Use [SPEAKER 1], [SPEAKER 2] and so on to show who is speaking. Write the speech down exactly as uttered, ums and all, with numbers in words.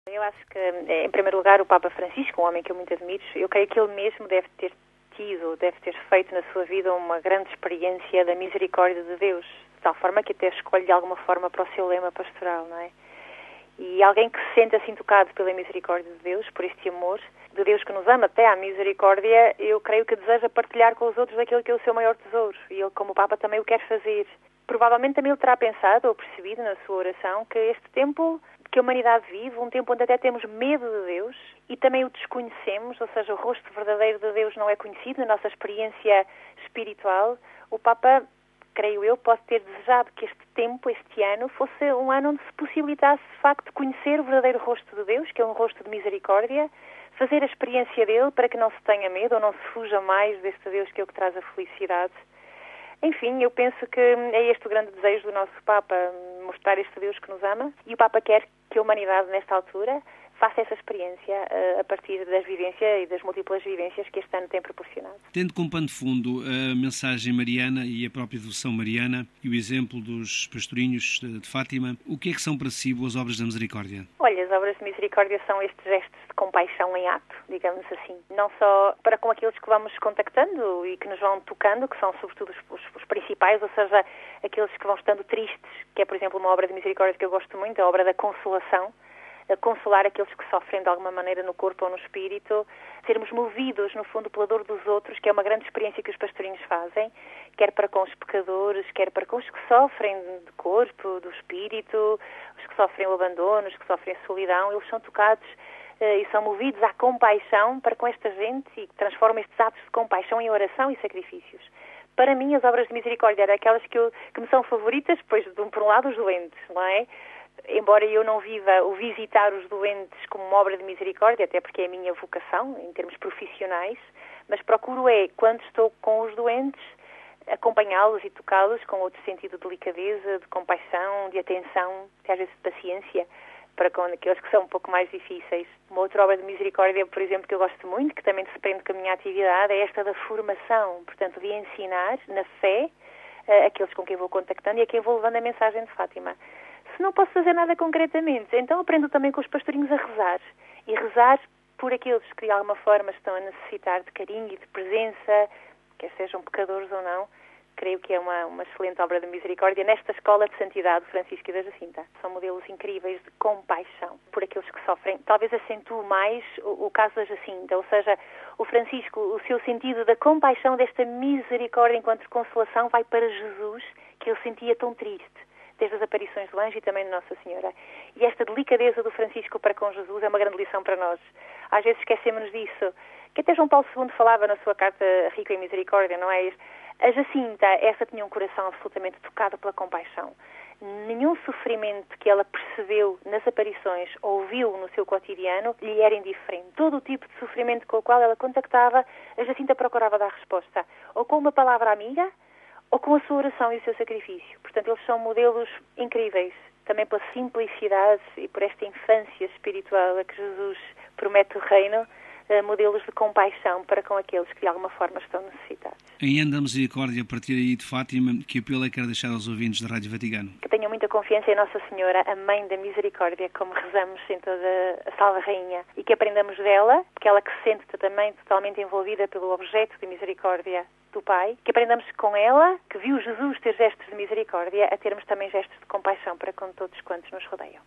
[SPEAKER 1] Eu acho que, em primeiro lugar, o Papa Francisco, um homem que eu muito admiro, eu creio que ele mesmo deve ter tido, deve ter feito na sua vida uma grande experiência da misericórdia de Deus, de tal forma que até escolhe de alguma forma para o seu lema pastoral, não é? E alguém que se sente assim tocado pela misericórdia de Deus, por este amor de Deus que nos ama até à misericórdia, eu creio que deseja partilhar com os outros aquilo que é o seu maior tesouro. E ele, como Papa, também o quer fazer. Provavelmente também ele terá pensado ou percebido na sua oração que este tempo que a humanidade vive, um tempo onde até temos medo de Deus e também o desconhecemos, ou seja, o rosto verdadeiro de Deus não é conhecido na nossa experiência espiritual, o Papa, creio eu, pode ter desejado que este tempo, este ano, fosse um ano onde se possibilitasse, de facto, conhecer o verdadeiro rosto de Deus, que é um rosto de misericórdia, fazer a experiência dele para que não se tenha medo ou não se fuja mais deste Deus que é o que traz a felicidade. Enfim, eu penso que é este o grande desejo do nosso Papa, mostrar este Deus que nos ama, e o Papa quer que a humanidade, nesta altura, faça essa experiência uh, a partir das vivências e das múltiplas vivências que este ano tem proporcionado.
[SPEAKER 2] Tendo como pano de fundo a mensagem mariana e a própria devoção mariana e o exemplo dos pastorinhos de Fátima, o que é que são para si as obras da misericórdia?
[SPEAKER 1] Olha, as obras de misericórdia são estes gestos de compaixão em ato, digamos assim. Não só para com aqueles que vamos contactando e que nos vão tocando, que são sobretudo os, os, os principais, ou seja, aqueles que vão estando tristes, que é, por exemplo, uma obra de misericórdia que eu gosto muito, a obra da consolação, a consolar aqueles que sofrem de alguma maneira no corpo ou no espírito, sermos movidos, no fundo, pela dor dos outros, que é uma grande experiência que os pastorinhos fazem, quer para com os pecadores, quer para com os que sofrem de corpo, do espírito, os que sofrem o abandono, os que sofrem a solidão, eles são tocados eh, e são movidos à compaixão para com esta gente e transformam estes atos de compaixão em oração e sacrifícios. Para mim, as obras de misericórdia eram aquelas que, eu, que me são favoritas, pois, de um, por um lado, os doentes, não é? Embora eu não viva o visitar os doentes como uma obra de misericórdia, até porque é a minha vocação, em termos profissionais, mas procuro é, quando estou com os doentes, acompanhá-los e tocá-los com outro sentido de delicadeza, de compaixão, de atenção, até às vezes de paciência, para com aqueles que são um pouco mais difíceis. Uma outra obra de misericórdia, por exemplo, que eu gosto muito, que também se prende com a minha atividade, é esta da formação, portanto, de ensinar na fé uh, aqueles com quem vou contactando e a quem vou levando a mensagem de Fátima. Se não posso fazer nada concretamente, então aprendo também com os pastorinhos a rezar. E rezar por aqueles que de alguma forma estão a necessitar de carinho e de presença, quer sejam pecadores ou não. Creio que é uma, uma excelente obra de misericórdia nesta escola de santidade de Francisco e da Jacinta. São modelos incríveis de compaixão por aqueles que sofrem. Talvez acentue mais o, o caso da Jacinta, ou seja, o Francisco, o seu sentido da compaixão, desta misericórdia enquanto consolação, vai para Jesus, que ele sentia tão triste, desde as aparições do anjo e também de Nossa Senhora. E esta delicadeza do Francisco para com Jesus é uma grande lição para nós. Às vezes esquecemos disso, que até João Paulo segundo falava na sua carta Rico em Misericórdia, não é? A Jacinta, essa tinha um coração absolutamente tocado pela compaixão. Nenhum sofrimento que ela percebeu nas aparições ou viu no seu cotidiano lhe era indiferente. Todo o tipo de sofrimento com o qual ela contactava, a Jacinta procurava dar resposta, ou com uma palavra amiga, ou com a sua oração e o seu sacrifício. Portanto, eles são modelos incríveis, também pela simplicidade e por esta infância espiritual a que Jesus promete o reino, modelos de compaixão para com aqueles que de alguma forma estão necessitados.
[SPEAKER 2] Em Ano da Misericórdia, a partir aí de Fátima, que apelo é que quero deixar aos ouvintes da Rádio Vaticano?
[SPEAKER 1] Que tenham muita confiança em Nossa Senhora, a Mãe da Misericórdia, como rezamos em toda a Salve Rainha, e que aprendamos dela, porque ela que se sente também totalmente envolvida pelo objeto de misericórdia do Pai, que aprendamos com ela, que viu Jesus ter gestos de misericórdia, a termos também gestos de compaixão para com todos quantos nos rodeiam.